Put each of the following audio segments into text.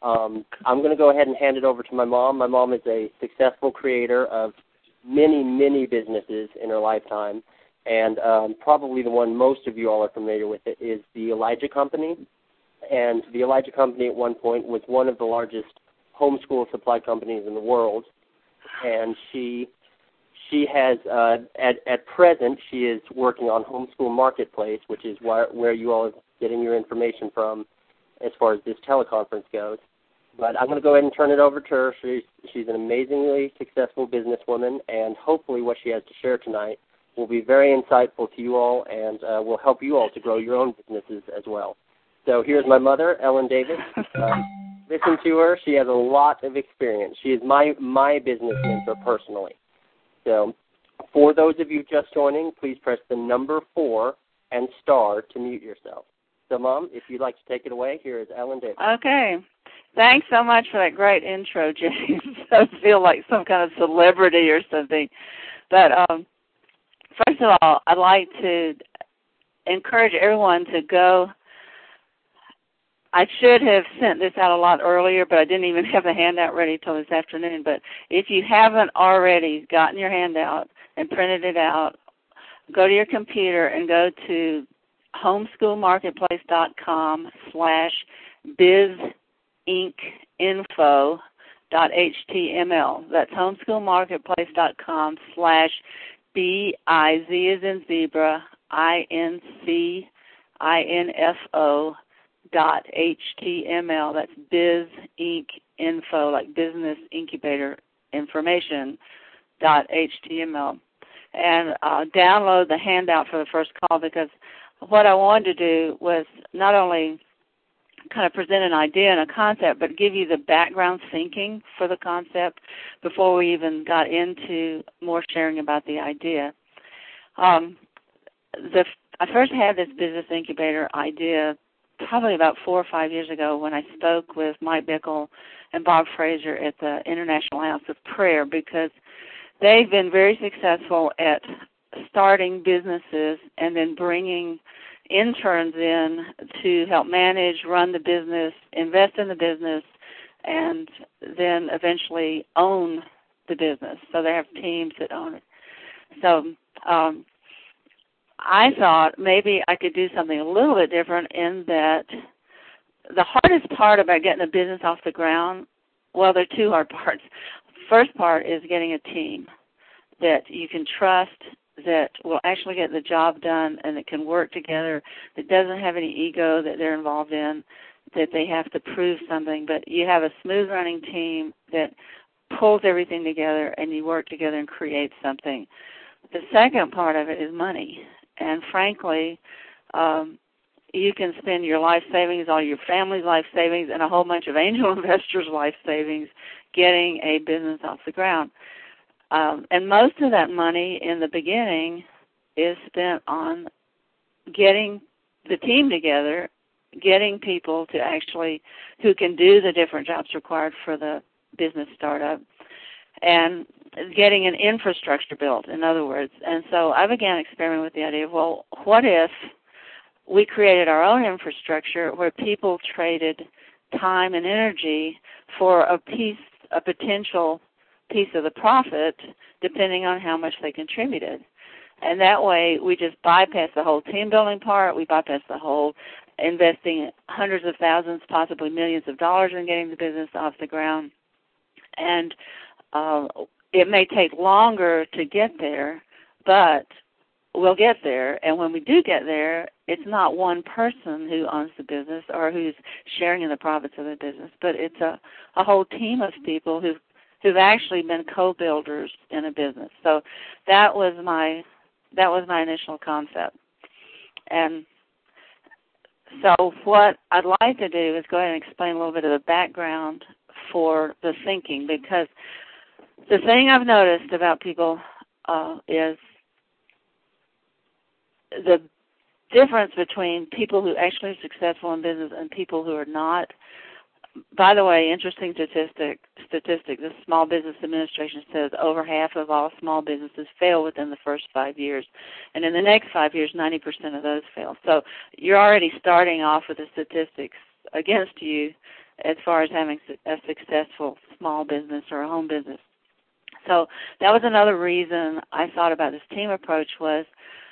I'm going to go ahead and hand it over to my mom. My mom is a successful creator of many, many businesses in her lifetime, and probably the one most of you all are familiar with it is the Elijah Company. And the Elijah Company at one point was one of the largest homeschool supply companies in the world, and she has, at present, she is working on Homeschool Marketplace, which is where you all are getting your information from as far as this teleconference goes. But I'm going to go ahead and turn it over to her. She's an amazingly successful businesswoman, and hopefully what she has to share tonight will be very insightful to you all and will help you all to grow your own businesses as well. So here's my mother, Ellen Davis. Listen to her. She has a lot of experience. She is my business mentor personally. So for those of you just joining, please press the number 4 and star to mute yourself. So, Mom, if you'd like to take it away, here is Ellen Davis. Okay. Thanks so much for that great intro, James. I feel like some kind of celebrity or something. But first of all, I'd like to encourage everyone to go. I should have sent this out a lot earlier, but I didn't even have the handout ready till this afternoon. But if you haven't already gotten your handout and printed it out, go to your computer and go to homeschoolmarketplace.com/bizinfo.html. That's homeschoolmarketplace.com/BIZ as in zebra, INCINFO.html. That's biz inc info, like business incubator information .html. And download the handout for the first call, because what I wanted to do was not only kind of present an idea and a concept, but give you the background thinking for the concept before we even got into more sharing about the idea. I first had this business incubator idea probably about 4 or 5 years ago when I spoke with Mike Bickle and Bob Fraser at the International House of Prayer, because they've been very successful at starting businesses and then bringing interns in to help manage, run the business, invest in the business, and then eventually own the business. So they have teams that own it. So I thought maybe I could do something a little bit different in that the hardest part about getting a business off the ground, well, there are 2 hard parts. First part is getting a team that you can trust, that will actually get the job done and that can work together, that doesn't have any ego that they're involved in, that they have to prove something, but you have a smooth-running team that pulls everything together and you work together and create something. The second part of it is money. And frankly, you can spend your life savings, all your family's life savings, and a whole bunch of angel investors' life savings getting a business off the ground. And most of that money in the beginning is spent on getting the team together, getting people to actually who can do the different jobs required for the business startup, and getting an infrastructure built, in other words. And so I began experimenting with the idea of, well, what if we created our own infrastructure where people traded time and energy for a potential piece of the profit, depending on how much they contributed. And that way, we just bypass the whole team building part. We bypass the whole investing hundreds of thousands, possibly millions of dollars in getting the business off the ground. And it may take longer to get there, but we'll get there. And when we do get there, it's not one person who owns the business or who's sharing in the profits of the business, but it's a whole team of people who've actually been co-builders in a business. So that was my initial concept. And so what I'd like to do is go ahead and explain a little bit of the background for the thinking, because the thing I've noticed about people is the difference between people who actually are successful in business and people who are not. By the way, interesting statistic, the Small Business Administration says over half of all small businesses fail within the first 5 years. And in the next 5 years, 90% of those fail. So you're already starting off with the statistics against you as far as having a successful small business or a home business. So that was another reason I thought about this team approach was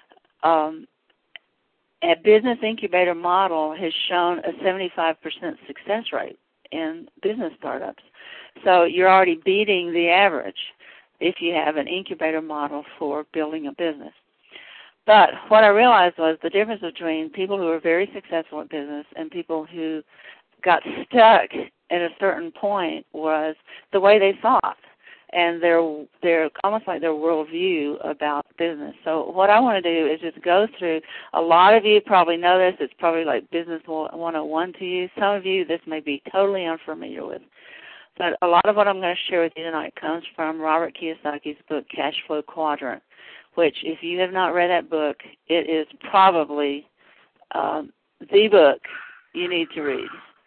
a business incubator model has shown a 75% success rate in business startups. So you're already beating the average if you have an incubator model for building a business. But what I realized was the difference between people who are very successful at business and people who got stuck at a certain point was the way they thought and their almost like their worldview about business. So what I want to do is just go through, a lot of you probably know this, it's probably like Business 101 to you. Some of you this may be totally unfamiliar with. But a lot of what I'm going to share with you tonight comes from Robert Kiyosaki's book, Cash Flow Quadrant, which if you have not read that book, it is probably the book you need to read.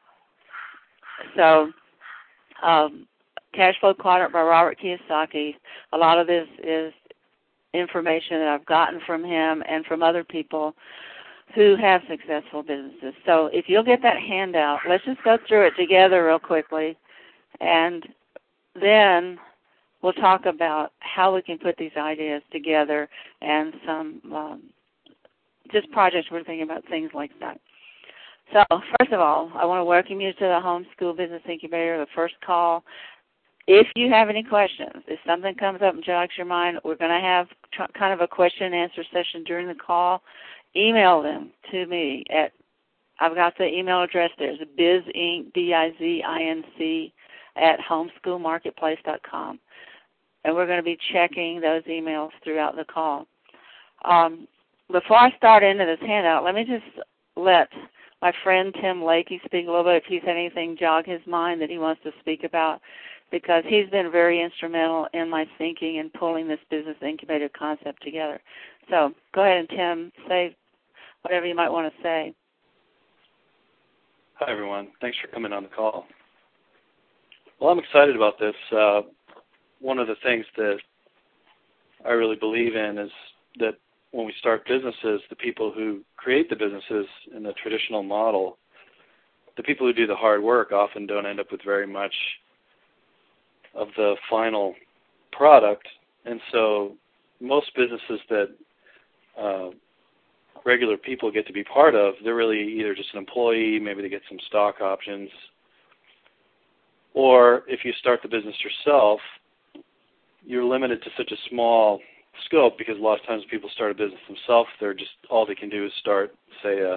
So Cash Flow Quadrant by Robert Kiyosaki, a lot of this is information that I've gotten from him and from other people who have successful businesses. So if you'll get that handout, let's just go through it together real quickly, and then we'll talk about how we can put these ideas together and some just projects we're thinking about, things like that. So first of all, I want to welcome you to the Homeschool Business Incubator, the first call. If you have any questions, if something comes up and jogs your mind, we're going to have kind of a question and answer session during the call. Email them to me at, I've got the email address there, it's bizinc, BIZINC, at homeschoolmarketplace.com. And we're going to be checking those emails throughout the call. Before I start into this handout, let me just let my friend Tim Lakey speak a little bit if he's had anything jog his mind that he wants to speak about, because he's been very instrumental in my thinking and pulling this business incubator concept together. So go ahead and, Tim, say whatever you might want to say. Hi, everyone. Thanks for coming on the call. Well, I'm excited about this. One of the things that I really believe in is that when we start businesses, the people who create the businesses in the traditional model, the people who do the hard work often don't end up with very much of the final product. And so most businesses that regular people get to be part of, they're really either just an employee, maybe they get some stock options, or if you start the business yourself, you're limited to such a small scope, because a lot of times people start a business themselves, they're just, all they can do is start, say, a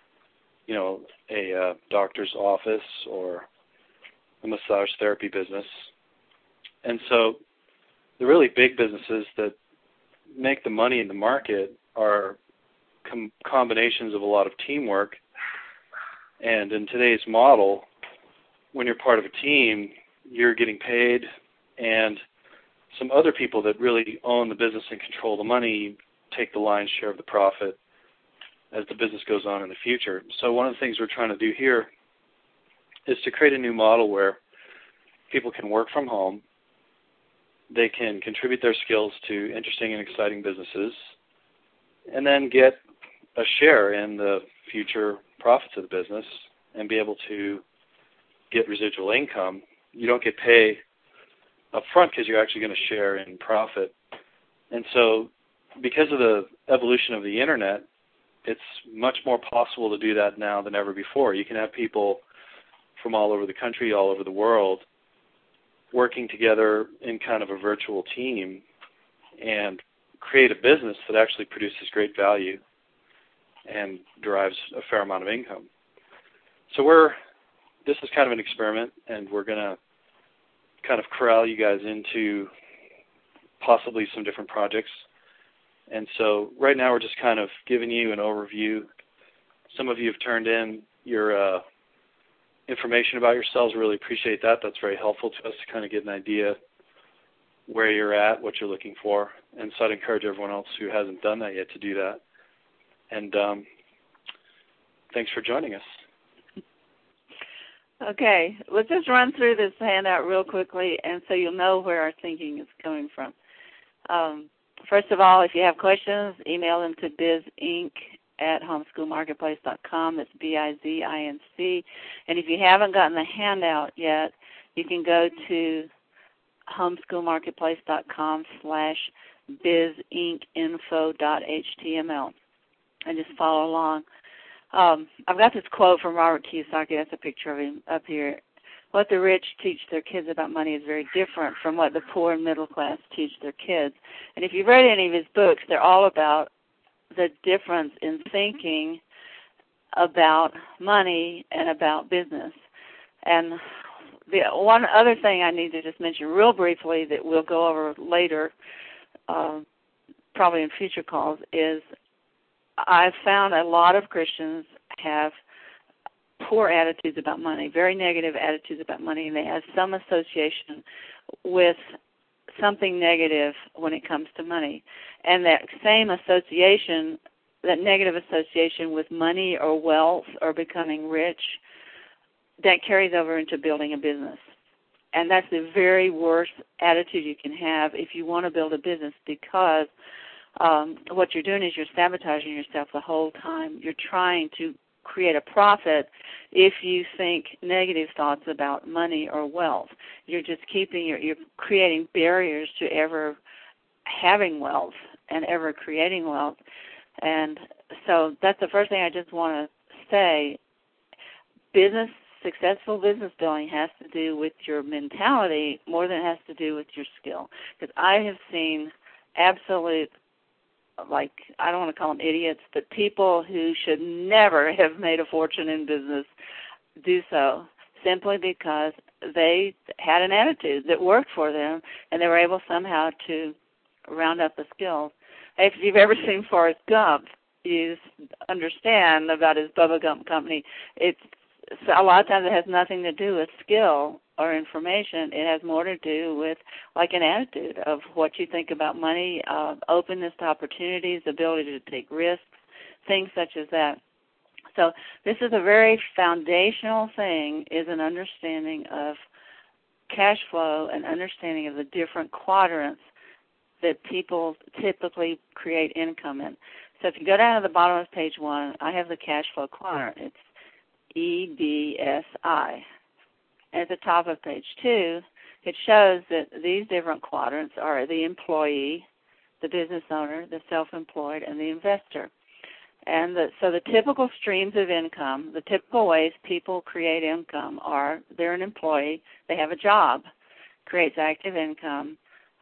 doctor's office or a massage therapy business. And so the really big businesses that make the money in the market are combinations of a lot of teamwork. And in today's model, when you're part of a team, you're getting paid, and some other people that really own the business and control the money take the lion's share of the profit as the business goes on in the future. So one of the things we're trying to do here is to create a new model where people can work from home, they can contribute their skills to interesting and exciting businesses, and then get a share in the future profits of the business and be able to get residual income. You don't get paid up front because you're actually going to share in profit. And so because of the evolution of the Internet, it's much more possible to do that now than ever before. You can have people from all over the country, all over the world, working together in kind of a virtual team and create a business that actually produces great value and derives a fair amount of income. So this is kind of an experiment, and we're going to kind of corral you guys into possibly some different projects. And so right now we're just kind of giving you an overview. Some of you have turned in your information about yourselves. Really appreciate that. That's very helpful to us to kind of get an idea where you're at, what you're looking for. And so I'd encourage everyone else who hasn't done that yet to do that. And thanks for joining us. Okay, let's just run through this handout real quickly, and so you'll know where our thinking is coming from. First of all, if you have questions, email them to bizinc at homeschoolmarketplace.com. That's BIZINC. And if you haven't gotten the handout yet, you can go to homeschoolmarketplace.com/bizincinfo.html and just follow along. I've got this quote from Robert Kiyosaki. That's a picture of him up here. What the rich teach their kids about money is very different from what the poor and middle class teach their kids. And if you've read any of his books, they're all about the difference in thinking about money and about business. And the one other thing I need to just mention real briefly that we'll go over later, probably in future calls, is I've found a lot of Christians have poor attitudes about money, very negative attitudes about money, and they have some association with something negative when it comes to money. And that same association, that negative association with money or wealth or becoming rich, that carries over into building a business. And that's the very worst attitude you can have if you want to build a business, because what you're doing is you're sabotaging yourself the whole time. You're trying to create a profit if you think negative thoughts about money or wealth. You're just you're creating barriers to ever having wealth and ever creating wealth. And so that's the first thing I just want to say. Successful business building has to do with your mentality more than it has to do with your skill. Because I have seen absolute, I don't want to call them idiots, but people who should never have made a fortune in business do so simply because they had an attitude that worked for them and they were able somehow to round up the skills. If you've ever seen Forrest Gump, you understand about his Bubba Gump Company. It's a lot of times it has nothing to do with skill or information. It has more to do with an attitude of what you think about money, openness to opportunities, ability to take risks, things such as that. So this is a very foundational thing, is an understanding of cash flow and understanding of the different quadrants that people typically create income in. So if you go down to the bottom of page 1, I have the cash flow quadrant. It's EBSI. And at the top of page 2, it shows that these different quadrants are the employee, the business owner, the self-employed, and the investor. And so the typical streams of income, the typical ways people create income are they're an employee, they have a job, creates active income,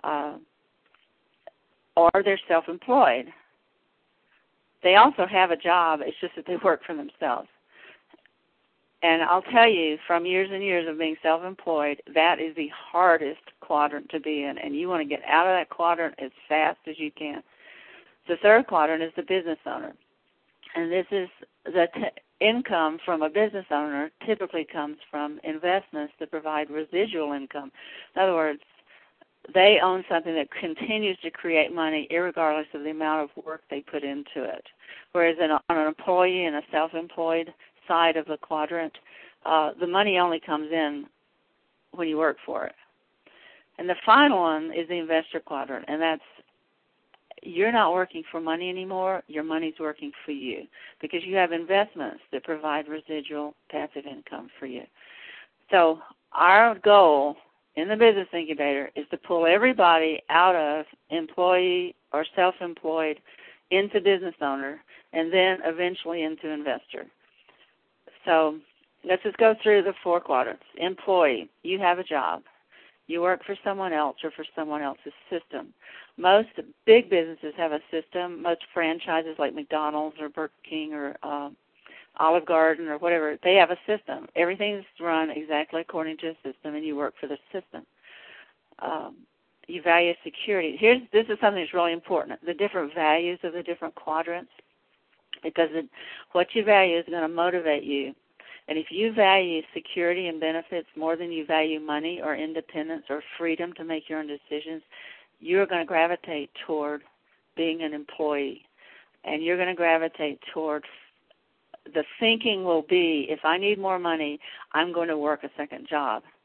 or they're self-employed. They also have a job, it's just that they work for themselves. And I'll tell you, from years and years of being self-employed, that is the hardest quadrant to be in, and you want to get out of that quadrant as fast as you can. The third quadrant is the business owner, and this is the income from a business owner typically comes from investments that provide residual income. In other words, they own something that continues to create money irregardless of the amount of work they put into it, whereas on an employee and a self-employed side of the quadrant, the money only comes in when you work for it. And the final one is the investor quadrant, and that's you're not working for money anymore, your money's working for you because you have investments that provide residual passive income for you. So our goal in the business incubator is to pull everybody out of employee or self-employed into business owner and then eventually into investor. So let's just go through the 4 quadrants. Employee, you have a job. You work for someone else or for someone else's system. Most big businesses have a system. Most franchises like McDonald's or Burger King or Olive Garden or whatever, they have a system. Everything's run exactly according to a system, and you work for the system. You value security. This is something that's really important, the different values of the different quadrants, because what you value is going to motivate you. And if you value security and benefits more than you value money or independence or freedom to make your own decisions, you're going to gravitate toward being an employee. And you're going to gravitate toward the thinking will be, if I need more money, I'm going to work a second job.